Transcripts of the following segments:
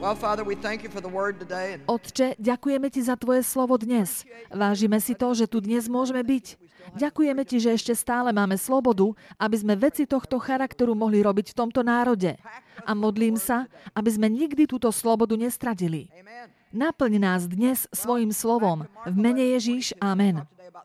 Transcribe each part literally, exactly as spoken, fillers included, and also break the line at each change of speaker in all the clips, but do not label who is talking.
Otče, ďakujeme ti za tvoje slovo dnes. Vážime si to, že tu dnes môžeme byť. Ďakujeme ti, že ešte stále máme slobodu, aby sme veci tohto charakteru mohli robiť v tomto národe. A modlím sa, aby sme nikdy túto slobodu nestratili. Naplň nás dnes svojim slovom. V mene Ježíš, amen.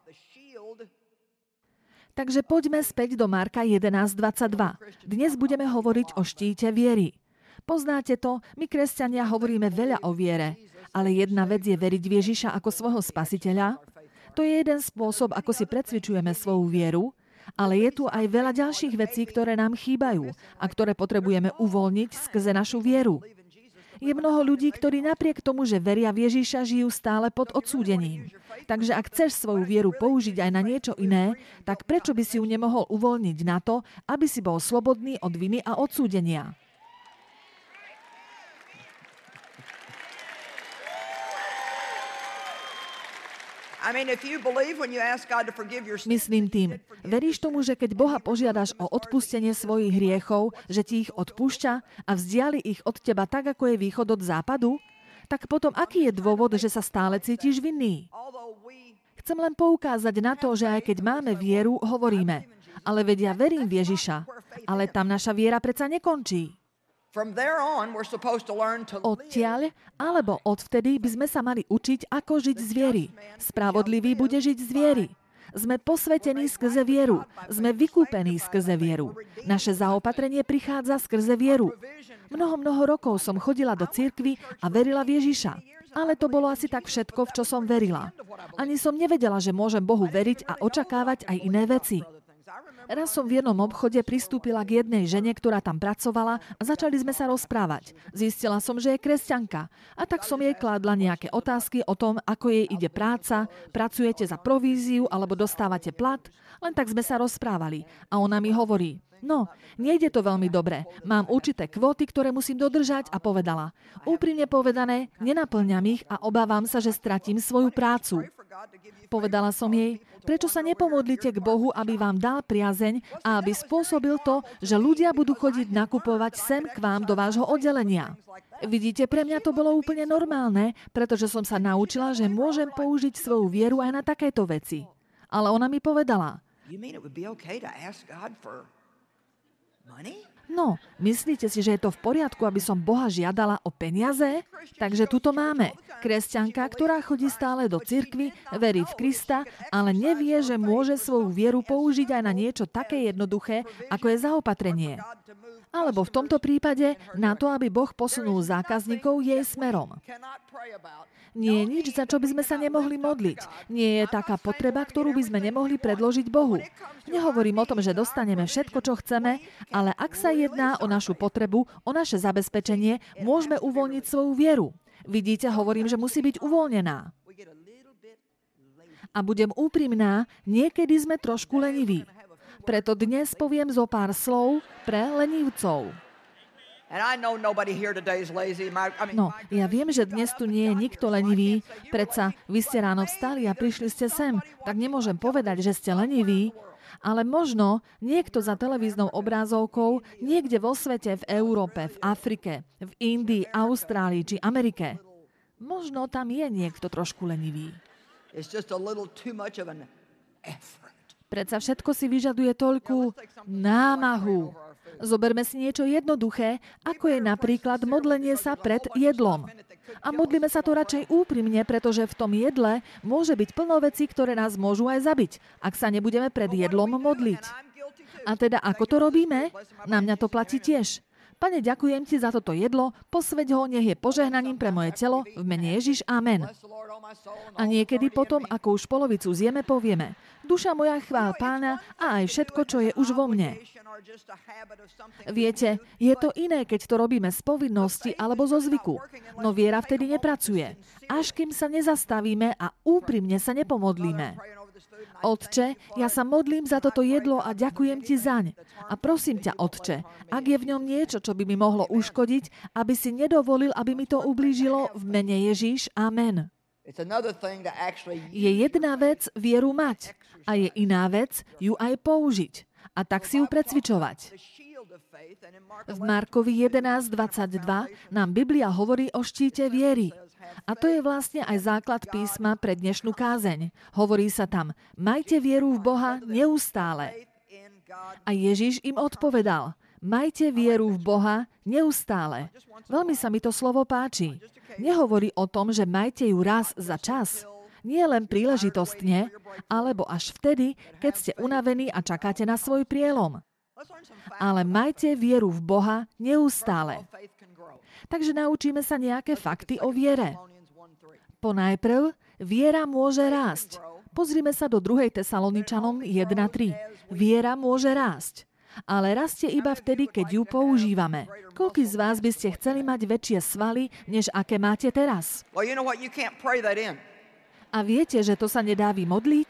Takže poďme späť do Marka jedenásť dvadsaťdva. Dnes budeme hovoriť o štíte viery. Poznáte to, my kresťania hovoríme veľa o viere, ale jedna vec je veriť v Ježiša ako svojho spasiteľa. To je jeden spôsob, ako si precvičujeme svoju vieru, ale je tu aj veľa ďalších vecí, ktoré nám chýbajú a ktoré potrebujeme uvoľniť skrze našu vieru. Je mnoho ľudí, ktorí napriek tomu, že veria v Ježiša, žijú stále pod odsúdením. Takže ak chceš svoju vieru použiť aj na niečo iné, tak prečo by si ju nemohol uvoľniť na to, aby si bol slobodný od viny a odsúdenia? Myslím tým, veríš tomu, že keď Boha požiadaš o odpustenie svojich hriechov, že ti ich odpúšťa a vzdiali ich od teba tak, ako je východ od západu? Tak potom aký je dôvod, že sa stále cítiš vinný? Chcem len poukázať na to, že aj keď máme vieru, hovoríme, ale veď ja verím v Ježiša, ale tam naša viera predsa nekončí. Odtiaľ alebo odvtedy by sme sa mali učiť, ako žiť z viery. Spravodlivý bude žiť z viery. Sme posvetení skrze vieru. Sme vykúpení skrze vieru. Naše zaopatrenie prichádza skrze vieru. Mnoho, mnoho rokov som chodila do cirkvi a verila v Ježiša. Ale to bolo asi tak všetko, v čo som verila. Ani som nevedela, že môžem Bohu veriť a očakávať aj iné veci. Raz som v jednom obchode pristúpila k jednej žene, ktorá tam pracovala a začali sme sa rozprávať. Zistila som, že je kresťanka. A tak som jej kládla nejaké otázky o tom, ako jej ide práca, pracujete za províziu alebo dostávate plat. Len tak sme sa rozprávali. A ona mi hovorí, no, nejde to veľmi dobre. Mám určité kvóty, ktoré musím dodržať a povedala. Úprimne povedané, nenaplňam ich a obávam sa, že stratím svoju prácu. Povedala som jej, prečo sa nepomodlíte k Bohu, aby vám dal priazeň a aby spôsobil to, že ľudia budú chodiť nakupovať sem k vám do vášho oddelenia. Vidíte, pre mňa to bolo úplne normálne, pretože som sa naučila, že môžem použiť svoju vieru aj na takéto veci. Ale ona mi povedala, no, myslíte si, že je to v poriadku, aby som Boha žiadala o peniaze? Takže tuto máme kresťanka, ktorá chodí stále do cirkvi, verí v Krista, ale nevie, že môže svoju vieru použiť aj na niečo také jednoduché, ako je zaopatrenie. Alebo v tomto prípade na to, aby Boh posunul zákazníkov jej smerom. Nie je nič, za čo by sme sa nemohli modliť. Nie je taká potreba, ktorú by sme nemohli predložiť Bohu. Nehovorím o tom, že dostaneme všetko, čo chceme, ale ak sa jedná o našu potrebu, o naše zabezpečenie, môžeme uvoľniť svoju vieru. Vidíte, hovorím, že musí byť uvoľnená. A budem úprimná, niekedy sme trošku leniví. Preto dnes poviem zo pár slov pre lenivcov. No, ja viem, že dnes tu nie je nikto lenivý. Predsa vy ste ráno vstali a prišli ste sem. Tak nemôžem povedať, že ste leniví. Ale možno niekto za televíznou obrázovkou niekde vo svete, v Európe, v Afrike, v Indii, Austrálii či Amerike. Možno tam je niekto trošku lenivý. Predsa všetko si vyžaduje toľkú námahu. Zoberme si niečo jednoduché, ako je napríklad modlenie sa pred jedlom. A modlíme sa to radšej úprimne, pretože v tom jedle môže byť plno vecí, ktoré nás môžu aj zabiť, ak sa nebudeme pred jedlom modliť. A teda ako to robíme? Na mňa to platí tiež. Pane, ďakujem ti za toto jedlo, posväť ho, nech je požehnaním pre moje telo, v mene Ježiš, amen. A niekedy potom, ako už polovicu zjeme, povieme, duša moja, chvál Pána a aj všetko, čo je už vo mne. Viete, je to iné, keď to robíme z povinnosti alebo zo zvyku, no viera vtedy nepracuje, až kým sa nezastavíme a úprimne sa nepomodlíme. Otče, ja sa modlím za toto jedlo a ďakujem ti zaň. A prosím ťa, Otče, ak je v ňom niečo, čo by mi mohlo uškodiť, aby si nedovolil, aby mi to ublížilo, v mene Ježíš, amen. Je jedna vec vieru mať a je iná vec ju aj použiť a tak si ju precvičovať. V Markovi jedenásť dvadsaťdva nám Biblia hovorí o štíte viery. A to je vlastne aj základ písma pre dnešnú kázeň. Hovorí sa tam, majte vieru v Boha neustále. A Ježiš im odpovedal, majte vieru v Boha neustále. Veľmi sa mi to slovo páči. Nehovorí o tom, že majte ju raz za čas. Nie len príležitostne, alebo až vtedy, keď ste unavení a čakáte na svoj prielom. Ale majte vieru v Boha neustále. Takže naučíme sa nejaké fakty o viere. Ponajprv, viera môže rásť. Pozrime sa do druhej Tesaloničanom jedna tri. Viera môže rásť. Ale rastie iba vtedy, keď ju používame. Koľký z vás by ste chceli mať väčšie svaly, než aké máte teraz? A viete, že to sa nedá vymodliť?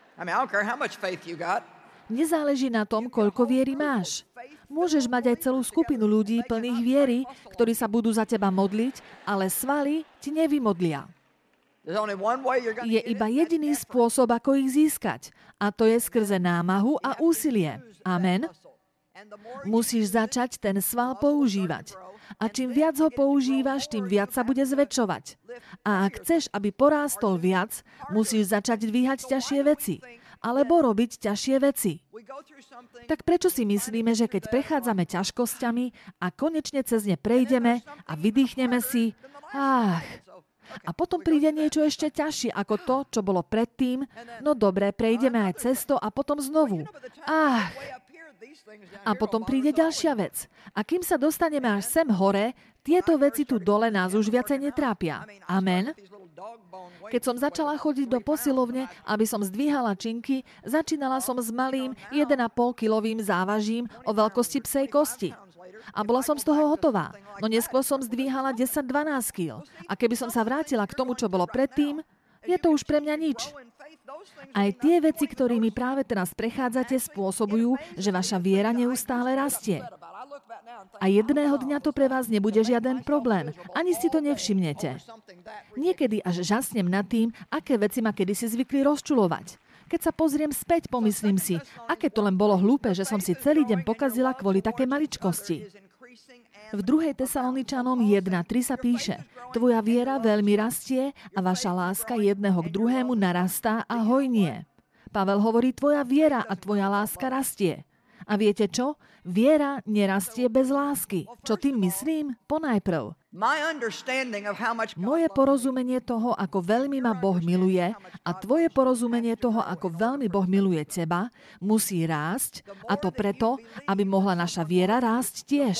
Nezáleží na tom, koľko viery máš. Môžeš mať aj celú skupinu ľudí plných viery, ktorí sa budú za teba modliť, ale svaly ti nevymodlia. Je iba jediný spôsob, ako ich získať. A to je skrze námahu a úsilie. Amen. Musíš začať ten sval používať. A čím viac ho používaš, tým viac sa bude zväčšovať. A ak chceš, aby porástol viac, musíš začať dvíhať ťažšie veci. Alebo robiť ťažšie veci. Tak prečo si myslíme, že keď prechádzame ťažkosťami a konečne cez ne prejdeme a vydýchneme si, ach, a potom príde niečo ešte ťažšie ako to, čo bolo predtým, no dobre, prejdeme aj cez to a potom znovu. Ach, a potom príde ďalšia vec. A kým sa dostaneme až sem hore, tieto veci tu dole nás už viacej netrápia. Amen. Keď som začala chodiť do posilovne, aby som zdvíhala činky, začínala som s malým jeden a pol kilovým závažím o veľkosti psej kosti. A bola som z toho hotová. No neskôr som zdvíhala desať dvanásť kíl. A keby som sa vrátila k tomu, čo bolo predtým, je to už pre mňa nič. Aj tie veci, ktorými práve teraz prechádzate, spôsobujú, že vaša viera neustále rastie. A jedného dňa to pre vás nebude žiaden problém. Ani si to nevšimnete. Niekedy až žasnem nad tým, aké veci ma kedysi zvykli rozčulovať. Keď sa pozriem späť, pomyslím si, aké to len bolo hlúpe, že som si celý deň pokazila kvôli takej maličkosti. V druhej Tesaloničanom jedna tri sa píše, tvoja viera veľmi rastie a vaša láska jedného k druhému narastá a hojnie. Pavel hovorí, tvoja viera a tvoja láska rastie. A viete čo? Viera nerastie bez lásky. Čo tým myslím? Ponajprv. Moje porozumenie toho, ako veľmi ma Boh miluje, a tvoje porozumenie toho, ako veľmi Boh miluje teba, musí rásť, a to preto, aby mohla naša viera rásť tiež.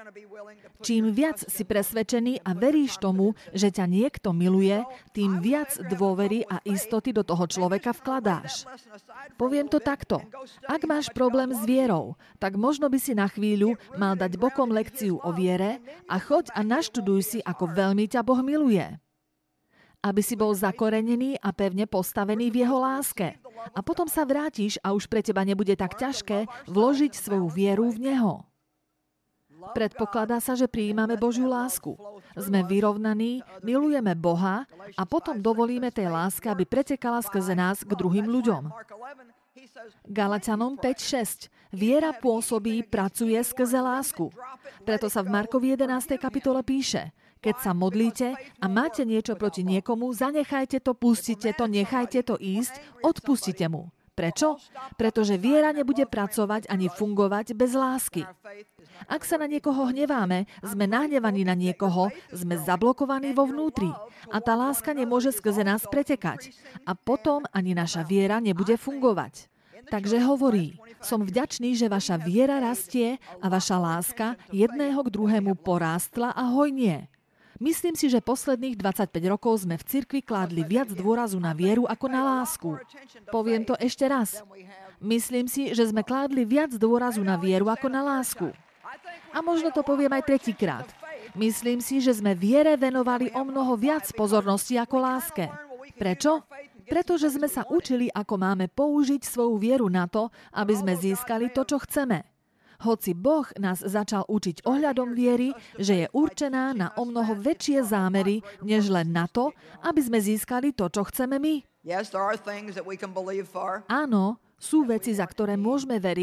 Čím viac si presvedčený a veríš tomu, že ťa niekto miluje, tým viac dôvery a istoty do toho človeka vkladáš. Poviem to takto. Ak máš problém s vierou, tak možno by si na chvíľu mal dať bokom lekciu o viere a choď a naštuduj si, ako veľmi ťa Boh miluje. Aby si bol zakorenený a pevne postavený v jeho láske. A potom sa vrátiš a už pre teba nebude tak ťažké vložiť svoju vieru v neho. Predpokladá sa, že prijímame Božiu lásku. Sme vyrovnaní, milujeme Boha a potom dovolíme tej láske, aby pretekala skrze nás k druhým ľuďom. Galatianom päť šesť. Viera pôsobí, pracuje skrze lásku. Preto sa v Markovi jedenástej kapitole píše, keď sa modlíte a máte niečo proti niekomu, zanechajte to, pustite to, nechajte to ísť, odpustite mu. Prečo? Pretože viera nebude pracovať ani fungovať bez lásky. Ak sa na niekoho hneváme, sme nahnevaní na niekoho, sme zablokovaní vo vnútri. A tá láska nemôže skrze nás pretekať. A potom ani naša viera nebude fungovať. Takže hovorí, som vďačný, že vaša viera rastie a vaša láska jedného k druhému porástla a hojnie. Myslím si, že posledných dvadsaťpäť rokov sme v cirkvi kládli viac dôrazu na vieru ako na lásku. Poviem to ešte raz. Myslím si, že sme kládli viac dôrazu na vieru ako na lásku. A možno to poviem aj tretíkrát. Myslím si, že sme viere venovali o mnoho viac pozornosti ako láske. Prečo? Pretože sme sa učili, ako máme použiť svoju vieru na to, aby sme získali to, čo chceme. Hoci Boh nás začal učiť ohľadom viery, že je určená na o mnoho väčšie zámery, než len na to, aby sme získali to, čo chceme my. Áno, sú veci, za ktoré môžeme veriť,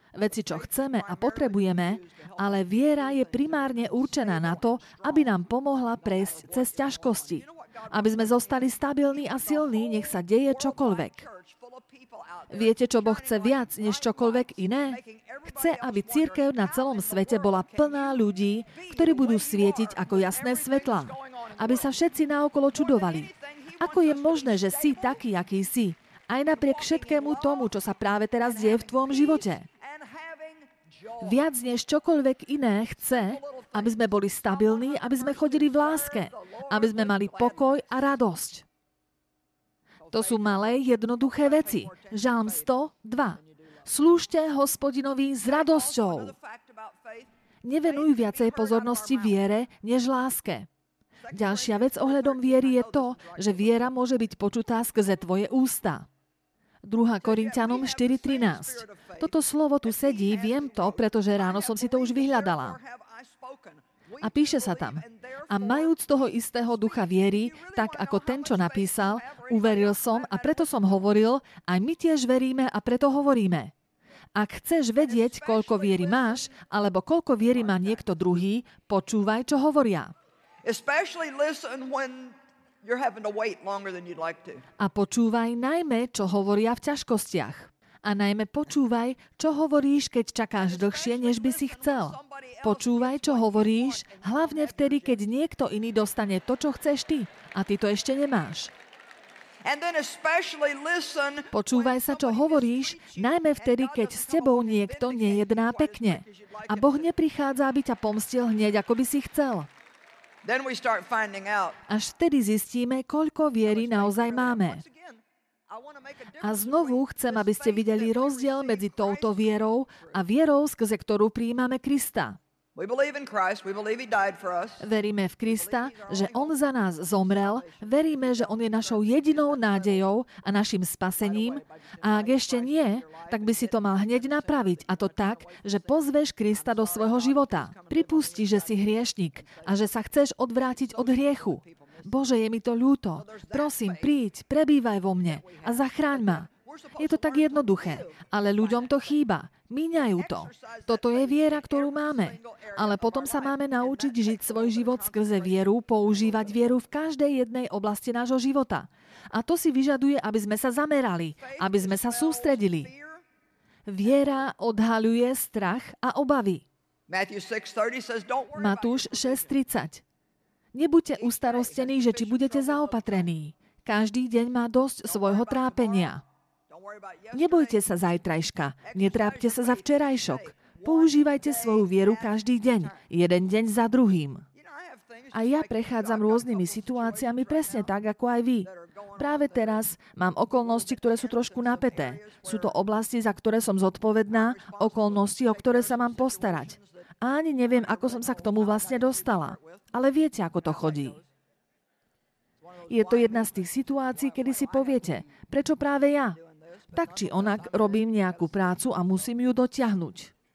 veci, čo chceme a potrebujeme, ale viera je primárne určená na to, aby nám pomohla prejsť cez ťažkosti. Aby sme zostali stabilní a silní, nech sa deje čokoľvek. Viete, čo Boh chce viac než čokoľvek iné? Chce, aby cirkev na celom svete bola plná ľudí, ktorí budú svietiť ako jasné svetlá. Aby sa všetci naokolo čudovali. Ako je možné, že si taký, aký si? Aj napriek všetkému tomu, čo sa práve teraz deje v tvojom živote. Viac než čokoľvek iné chce, aby sme boli stabilní, aby sme chodili v láske, aby sme mali pokoj a radosť. To sú malé, jednoduché veci. Žalm sto dva. Slúžte Hospodinovi s radosťou. Nevenuj viacej pozornosti viere, než láske. Ďalšia vec ohľadom viery je to, že viera môže byť počutá skrze tvoje ústa. druhá Korinťanom štyri trinásť. Toto slovo tu sedí, viem to, pretože ráno som si to už vyhľadala. A píše sa tam: a majúc toho istého ducha viery, tak ako ten, čo napísal, uveril som a preto som hovoril, aj my tiež veríme a preto hovoríme. Ak chceš vedieť, koľko viery máš, alebo koľko viery má niekto druhý, počúvaj, čo hovoria. A počúvaj najmä, čo hovoria v ťažkostiach. A najmä počúvaj, čo hovoríš, keď čakáš dlhšie, než by si chcel. Počúvaj, čo hovoríš, hlavne vtedy, keď niekto iný dostane to, čo chceš ty, a ty to ešte nemáš. Počúvaj sa, čo hovoríš, najmä vtedy, keď s tebou niekto nejedná pekne. A Boh neprichádza, aby ťa pomstil hneď, ako by si chcel. Až vtedy zistíme, koľko viery naozaj máme. A znovu chcem, aby ste videli rozdiel medzi touto vierou a vierou, skrze ktorú prijímame Krista. Veríme v Krista, že On za nás zomrel, veríme, že On je našou jedinou nádejou a našim spasením, a ak ešte nie, tak by si to mal hneď napraviť, a to tak, že pozveš Krista do svojho života. Pripusti, že si hriešnik a že sa chceš odvrátiť od hriechu. Bože, je mi to ľúto. Prosím, príď, prebývaj vo mne a zachráň ma. Je to tak jednoduché, ale ľuďom to chýba. Míňajú to. Toto je viera, ktorú máme. Ale potom sa máme naučiť žiť svoj život skrze vieru, používať vieru v každej jednej oblasti nášho života. A to si vyžaduje, aby sme sa zamerali, aby sme sa sústredili. Viera odhaľuje strach a obavy. Matúš šesť tridsať. Nebuďte ustarostení, že či budete zaopatrení. Každý deň má dosť svojho trápenia. Nebojte sa zajtrajška, netrápte sa za včerajšok. Používajte svoju vieru každý deň, jeden deň za druhým. A ja prechádzam rôznymi situáciami presne tak, ako aj vy. Práve teraz mám okolnosti, ktoré sú trošku napäté. Sú to oblasti, za ktoré som zodpovedná, okolnosti, o ktoré sa mám postarať. A ani neviem, ako som sa k tomu vlastne dostala. Ale viete, ako to chodí. Je to jedna z tých situácií, kedy si poviete, prečo práve ja? Tak či onak robím nejakú prácu a musím ju dotiahnuť.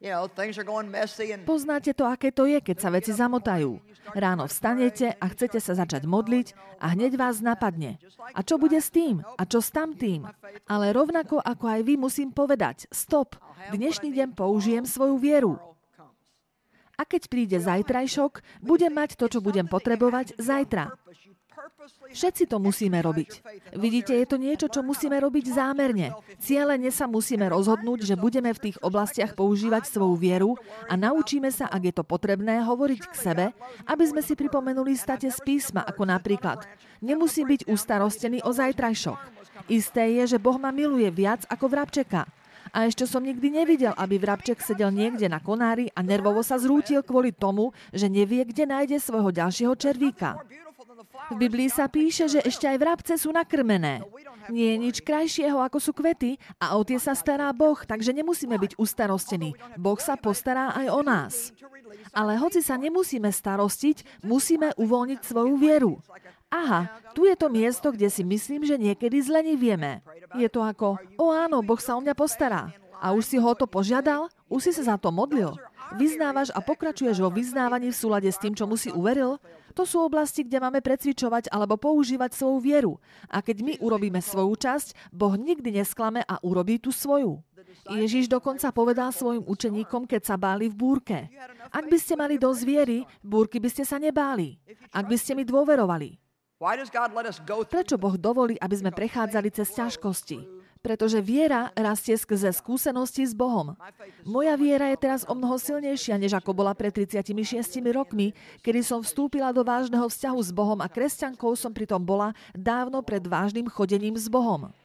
Poznáte to, aké to je, keď sa veci zamotajú. Ráno vstanete a chcete sa začať modliť a hneď vás napadne. A čo bude s tým? A čo s tamtým? Ale rovnako ako aj vy musím povedať, stop, dnešný deň použijem svoju vieru. A keď príde zajtrajšok, budem mať to, čo budem potrebovať zajtra. Všetci to musíme robiť. Vidíte, je to niečo, čo musíme robiť zámerne. Cielene sa musíme rozhodnúť, že budeme v tých oblastiach používať svoju vieru a naučíme sa, ak je to potrebné, hovoriť k sebe, aby sme si pripomenuli state z písma, ako napríklad: nemusím byť ustarostený o zajtrajšok. Isté je, že Boh ma miluje viac ako vrabčeka. A ešte som nikdy nevidel, aby vrabček sedel niekde na konári a nervovo sa zrútil kvôli tomu, že nevie, kde nájde svojho ďalšieho červíka. V Biblii sa píše, že ešte aj vrabce sú nakrmené. Nie je nič krajšieho, ako sú kvety, a o tie sa stará Boh, takže nemusíme byť ustarostení. Boh sa postará aj o nás. Ale hoci sa nemusíme starostiť, musíme uvoľniť svoju vieru. Aha, tu je to miesto, kde si myslím, že niekedy zlenivieme. Je to ako, o áno, Boh sa o mňa postará. A už si ho o to požiadal? Už si sa za to modlil? Vyznávaš a pokračuješ vo vyznávaní v súlade s tým, čomu si uveril? To sú oblasti, kde máme precvičovať alebo používať svoju vieru. A keď my urobíme svoju časť, Boh nikdy nesklame a urobí tú svoju. Ježiš dokonca povedal svojim učeníkom, keď sa báli v búrke: Ak by ste mali dosť viery, búrky by ste sa nebáli. Ak by ste mi dôverovali. Prečo Boh dovolí, aby sme prechádzali cez ťažkosti? Pretože viera rastie skrze skúsenosti s Bohom. Moja viera je teraz omnoho silnejšia, než ako bola pred tridsiatimi šiestimi rokmi, kedy som vstúpila do vážneho vzťahu s Bohom a kresťankou som pritom bola dávno pred vážnym chodením s Bohom.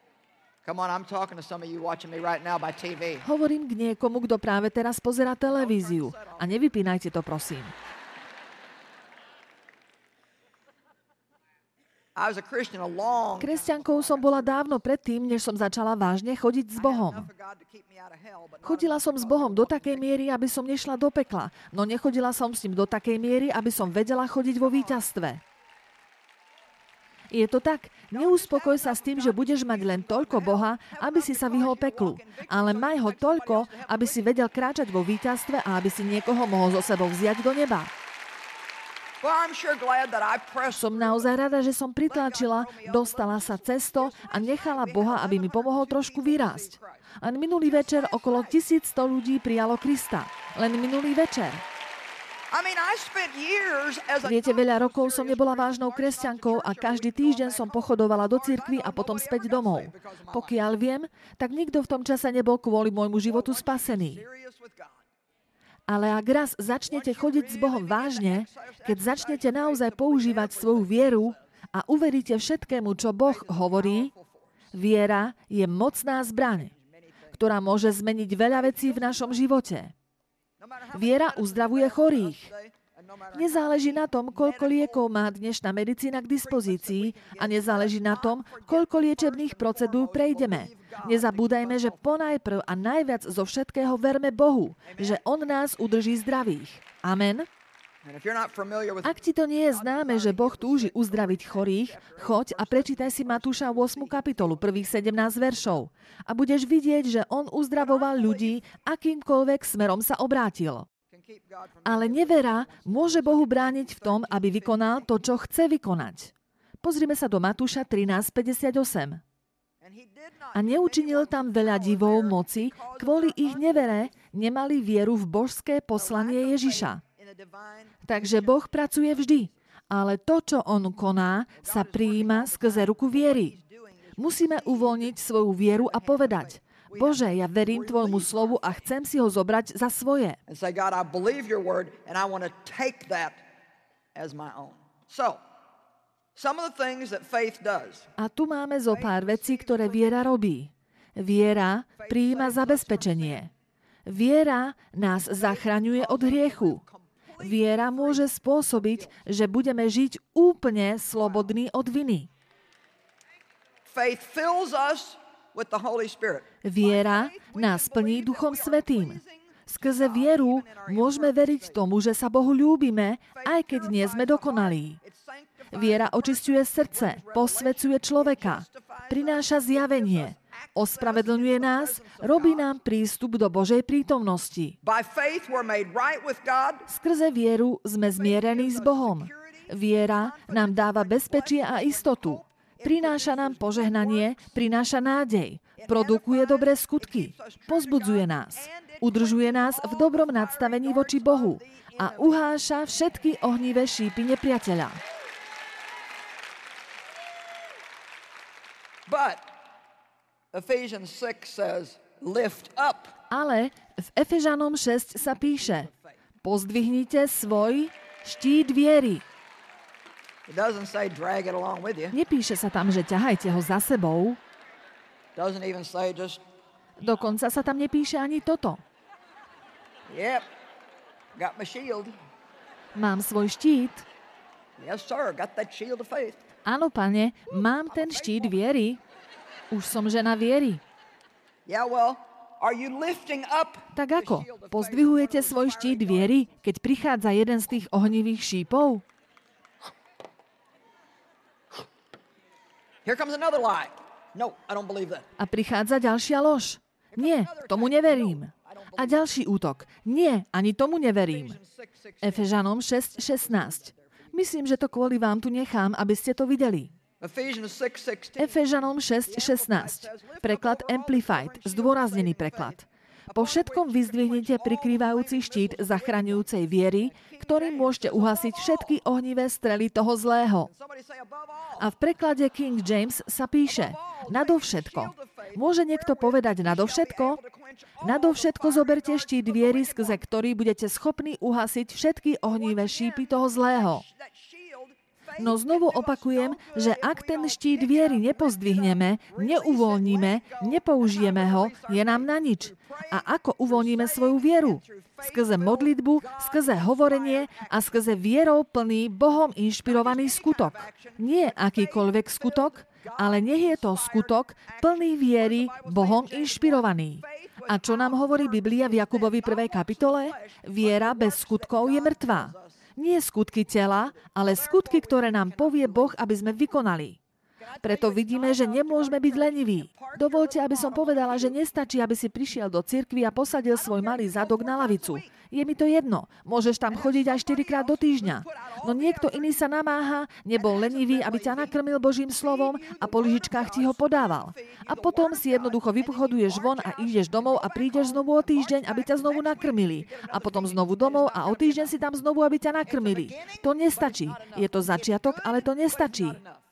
Hovorím k niekomu, kto práve teraz pozerá televíziu. A nevypínajte to, prosím. Kresťankou som bola dávno predtým, než som začala vážne chodiť s Bohom. Chodila som s Bohom do takej miery, aby som nešla do pekla, no nechodila som s ním do takej miery, aby som vedela chodiť vo víťazstve. Je to tak, neuspokoj sa s tým, že budeš mať len toľko Boha, aby si sa vyhol peklu, ale maj ho toľko, aby si vedel kráčať vo víťazstve a aby si niekoho mohol so sebou vziať do neba. Som naozaj rada, že som pritlačila, dostala sa cesto a nechala Boha, aby mi pomohol trošku vyrásť. Len minulý večer okolo tisícsto ľudí prijalo Krista. Len minulý večer. Viete, veľa rokov som nebola vážnou kresťankou a každý týždeň som pochodovala do cirkvi a potom späť domov. Pokiaľ viem, tak nikto v tom čase nebol kvôli môjmu životu spasený. Ale ak raz začnete chodiť s Bohom vážne, keď začnete naozaj používať svoju vieru a uveríte všetkému, čo Boh hovorí, viera je mocná zbraň, ktorá môže zmeniť veľa vecí v našom živote. Viera uzdravuje chorých. Nezáleží na tom, koľko liekov má dnešná medicína k dispozícii a nezáleží na tom, koľko liečebných procedúr prejdeme. Nezabúdajme, že ponajprv a najviac zo všetkého verme Bohu, že On nás udrží zdravých. Amen. Ak ti to nie je známe, že Boh túži uzdraviť chorých, choď a prečítaj si Matúša ôsmu kapitolu, prvých sedemnásť veršov. A budeš vidieť, že On uzdravoval ľudí, akýmkoľvek smerom sa obrátil. Ale nevera môže Bohu brániť v tom, aby vykonal to, čo chce vykonať. Pozrime sa do Matúša trinásť päťdesiatosem. A neučinil tam veľa divov moci, kvôli ich nevere nemali vieru v božské poslanie Ježiša. Takže Boh pracuje vždy, ale to, čo On koná, sa prijíma skrze ruku viery. Musíme uvoľniť svoju vieru a povedať: Bože, ja verím Tvojmu slovu a chcem si ho zobrať za svoje. A tu máme zo pár vecí, ktoré viera robí. Viera prijíma zabezpečenie. Viera nás zachraňuje od hriechu. Viera môže spôsobiť, že budeme žiť úplne slobodní od viny. Viera nás plní Duchom Svätým. Skrze vieru môžeme veriť tomu, že sa Bohu ľúbime, aj keď nie sme dokonalí. Viera očisťuje srdce, posvecuje človeka, prináša zjavenie, ospravedlňuje nás, robí nám prístup do Božej prítomnosti. Skrze vieru sme zmierení s Bohom. Viera nám dáva bezpečie a istotu. Prináša nám požehnanie, prináša nádej, produkuje dobré skutky, pozbudzuje nás, udržuje nás v dobrom nadstavení voči Bohu a uháša všetky ohnivé šípy nepriateľa. Ale v Efežanom šesť sa píše: Pozdvihnite svoj štít viery. Nepíše sa tam, že ťahajte ho za sebou. Dokonca sa tam nepíše ani toto. Mám svoj štít. Áno, Pane, mám ten štít viery. Už som žena viery. Tak ako? Pozdvihujete svoj štít viery, keď prichádza jeden z tých ohnivých šípov?
Here comes another lie. No, I don't believe that.
A prichádza ďalšia lož. Nie, tomu neverím. A ďalší útok. Nie, ani tomu neverím. Efežanom šesť šestnásť. Myslím, že to kvôli vám tu nechám, aby ste to videli. Efežanom šesť šestnásť. Preklad Amplified, zdôraznený preklad. Po všetkom vyzdvihnite prikrývajúci štít zachraňujúcej viery, ktorým môžete uhasiť všetky ohnivé strely toho zlého. A v preklade King James sa píše nadovšetko. Môže niekto povedať nadovšetko? Nadovšetko zoberte štít viery, skrze ktorý budete schopní uhasiť všetky ohnivé šípy toho zlého. No znovu opakujem, že ak ten štít viery nepozdvihneme, neuvoľníme, nepoužijeme ho, je nám na nič. A ako uvoľníme svoju vieru? Skrze modlitbu, skrze hovorenie a skrze vierou plný Bohom inšpirovaný skutok. Nie akýkoľvek skutok, ale nech je to skutok plný viery Bohom inšpirovaný. A čo nám hovorí Biblia v Jakubovi prvej kapitole? Viera bez skutkov je mŕtvá. Nie skutky tela, ale skutky, ktoré nám povie Boh, aby sme vykonali. Preto vidíme, že nemôžeme byť leniví. Dovoľte, aby som povedala, že nestačí, aby si prišiel do cirkvi a posadil svoj malý zadok na lavicu. Je mi to jedno. Môžeš tam chodiť aj štyrikrát do týždňa. No niekto iný sa namáha, nebol lenivý, aby ťa nakrmil Božím slovom a po lyžičkách ti ho podával. A potom si jednoducho vypochoduješ von a ideš domov a prídeš znovu o týždeň, aby ťa znovu nakrmili. A potom znovu domov a o týždeň si tam znovu, aby ťa nakrmili. To nestačí. Je to začiatok, ale to nestačí.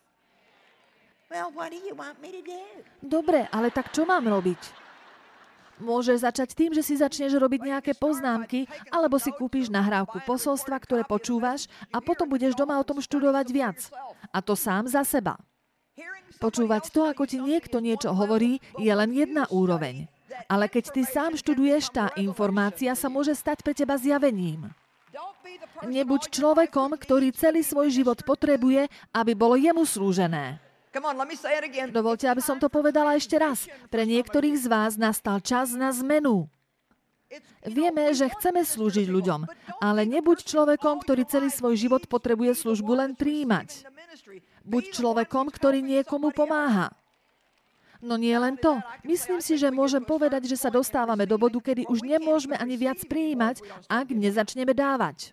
Dobre, ale tak čo mám robiť? Môžeš začať tým, že si začneš robiť nejaké poznámky, alebo si kúpiš nahrávku posolstva, ktoré počúvaš a potom budeš doma o tom študovať viac. A to sám za seba. Počúvať to, ako ti niekto niečo hovorí, je len jedna úroveň. Ale keď ty sám študuješ, tá informácia sa môže stať pre teba zjavením. Nebuď človekom, ktorý celý svoj život potrebuje, aby bolo jemu slúžené. Dovoľte, aby som to povedala ešte raz. Pre niektorých z vás nastal čas na zmenu. Vieme, že chceme slúžiť ľuďom, ale nebuď človekom, ktorý celý svoj život potrebuje službu len prijímať. Buď človekom, ktorý niekomu pomáha. No nie len to. Myslím si, že môžem povedať, že sa dostávame do bodu, kedy už nemôžeme ani viac prijímať, ak nezačneme dávať.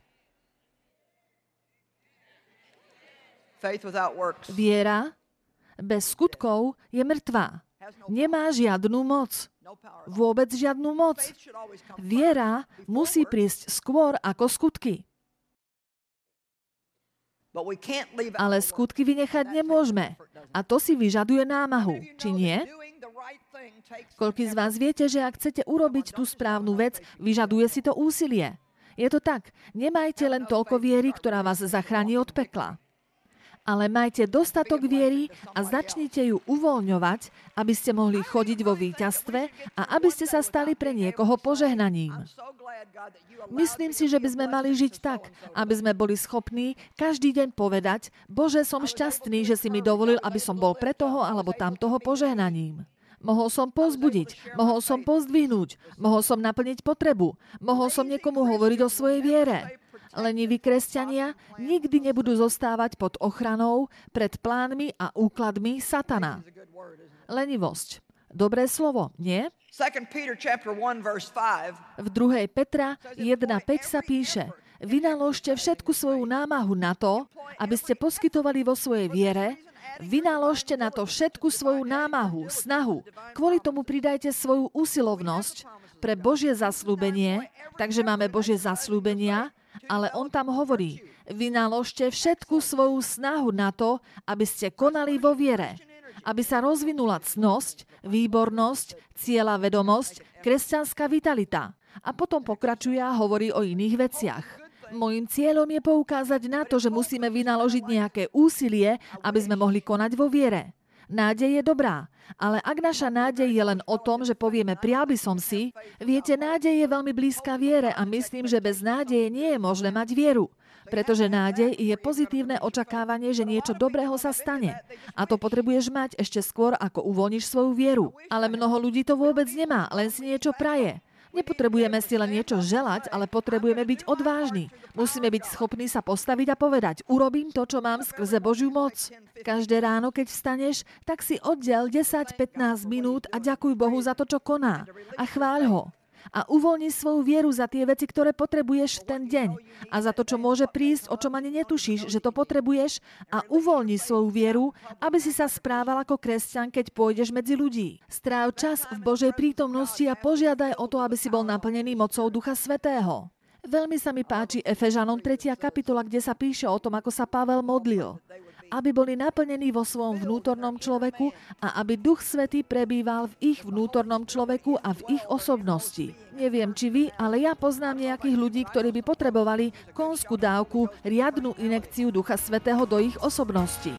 Viera bez skutkov je mŕtvá. Nemá žiadnu moc. Vôbec žiadnu moc. Viera musí prísť skôr ako skutky. Ale skutky vynechať nemôžeme. A to si vyžaduje námahu. Či nie? Koľký z vás viete, že ak chcete urobiť tú správnu vec, vyžaduje si to úsilie. Je to tak. Nemajte len toľko viery, ktorá vás zachráni od pekla. Ale majte dostatok viery a začnite ju uvoľňovať, aby ste mohli chodiť vo víťazstve a aby ste sa stali pre niekoho požehnaním. Myslím si, že by sme mali žiť tak, aby sme boli schopní každý deň povedať: Bože, som šťastný, že si mi dovolil, aby som bol pre toho alebo tamtoho požehnaním. Mohol som povzbudiť, mohol som pozdvihnúť, mohol som naplniť potrebu, mohol som niekomu hovoriť o svojej viere. Leniví kresťania nikdy nebudú zostávať pod ochranou pred plánmi a úkladmi satana. Lenivosť. Dobré slovo, nie? V druhej Petra jedna päť sa píše: Vynaložte všetku svoju námahu na to, aby ste poskytovali vo svojej viere. Vynaložte na to všetku svoju námahu, snahu. Kvôli tomu pridajte svoju usilovnosť pre Božie zasľúbenie. Takže máme Božie zasľúbenia. Ale on tam hovorí: vynaložte všetku svoju snahu na to, aby ste konali vo viere. Aby sa rozvinula cnosť, výbornosť, cieľavedomosť, kresťanská vitalita. A potom pokračuje a hovorí o iných veciach. Mojím cieľom je poukázať na to, že musíme vynaložiť nejaké úsilie, aby sme mohli konať vo viere. Nádej je dobrá, ale ak naša nádej je len o tom, že povieme prial by som si, viete, nádej je veľmi blízka viere a myslím, že bez nádeje nie je možné mať vieru. Pretože nádej je pozitívne očakávanie, že niečo dobrého sa stane. A to potrebuješ mať ešte skôr, ako uvoľníš svoju vieru. Ale mnoho ľudí to vôbec nemá, len si niečo praje. Nepotrebujeme si len niečo želať, ale potrebujeme byť odvážni. Musíme byť schopní sa postaviť a povedať: urobím to, čo mám skrze Božiu moc. Každé ráno, keď vstaneš, tak si oddiel desať pätnásť minút a ďakuj Bohu za to, čo koná. A chváľ ho. A uvoľni svoju vieru za tie veci, ktoré potrebuješ v ten deň. A za to, čo môže prísť, o čom ani netušíš, že to potrebuješ. A uvoľni svoju vieru, aby si sa správal ako kresťan, keď pôjdeš medzi ľudí. Stráv čas v Božej prítomnosti a požiadaj o to, aby si bol naplnený mocou Ducha Svätého. Veľmi sa mi páči Efežanom tretia kapitola, kde sa píše o tom, ako sa Pavel modlil. Aby boli naplnení vo svojom vnútornom človeku a aby Duch Svätý prebýval v ich vnútornom človeku a v ich osobnosti. Neviem, či vy, ale ja poznám nejakých ľudí, ktorí by potrebovali konskú dávku, riadnu injekciu Ducha Svätého do ich osobnosti.